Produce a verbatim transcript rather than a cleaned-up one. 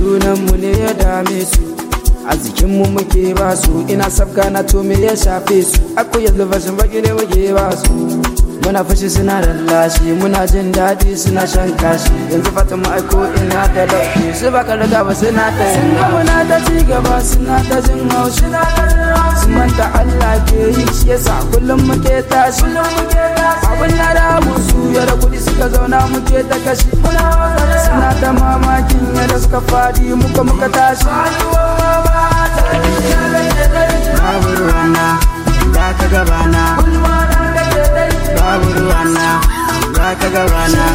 junanmu ne ya dame su, arzikinmu muke ba su, ina sabga na to me ya shafe su, aku yanzu fashin baki ne muke ba su. Muna fushi suna lallashi, muna jin daɗi suna shan kashi, yanzu fatan mu aiko ina ta dauke su baka riga ba suna ta yi. Sun ga muna ta ci gaba suna ta jin haushi, su manta Allah ke yi shi yasa kullum muke tashi. Abin na damu su yara kudi suka zauna muke ta kashi, suna ta mamakin yadda suka fadi muka muka tashi. Babu ruwana da ka gabana, babu ruwana da ka gabana.